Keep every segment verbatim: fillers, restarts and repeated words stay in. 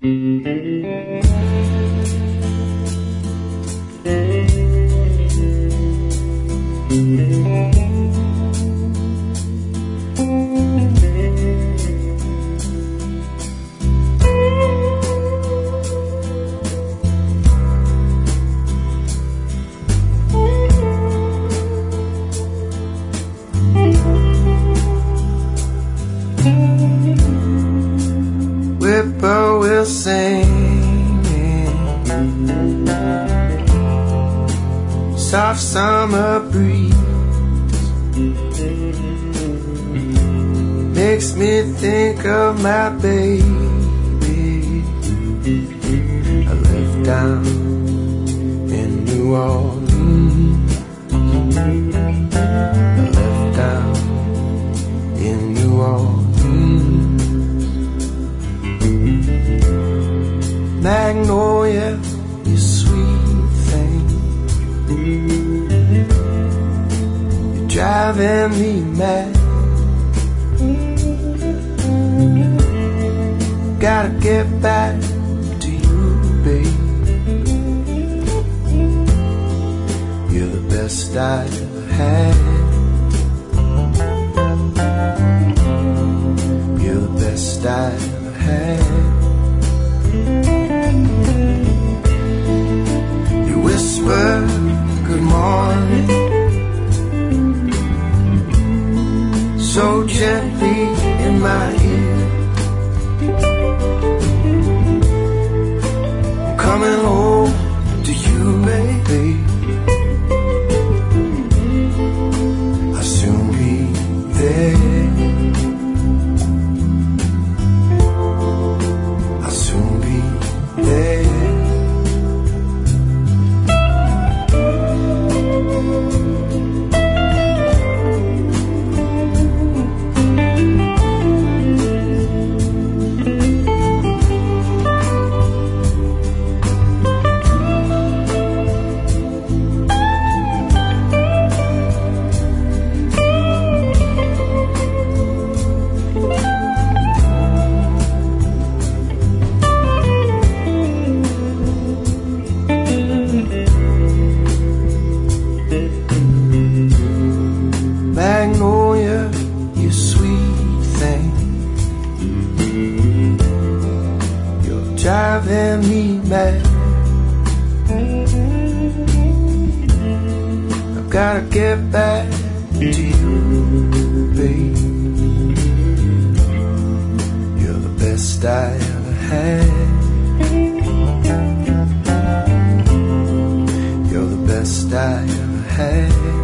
Whippoorwill singing, soft summer breeze makes me think of my baby I left down in New Orleans. I left down in New Orleans. Magnolia, you sweet thing, you're driving me mad. Gotta get back to you, babe. You're the best I ever had. You're the best I ever had. You whisper good morning so gently in my ear. I'm coming home to you, baby. I'll soon be there. I'll soon be there. Magnolia, you sweet thing, you're driving me mad. I've gotta get back to you, babe. You're the best I ever had. You're the best I ever had.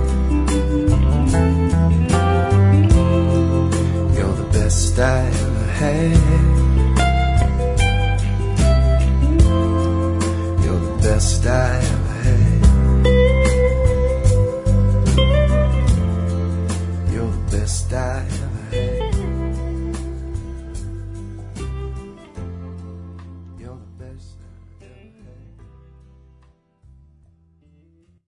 Best I ever had. You're the best I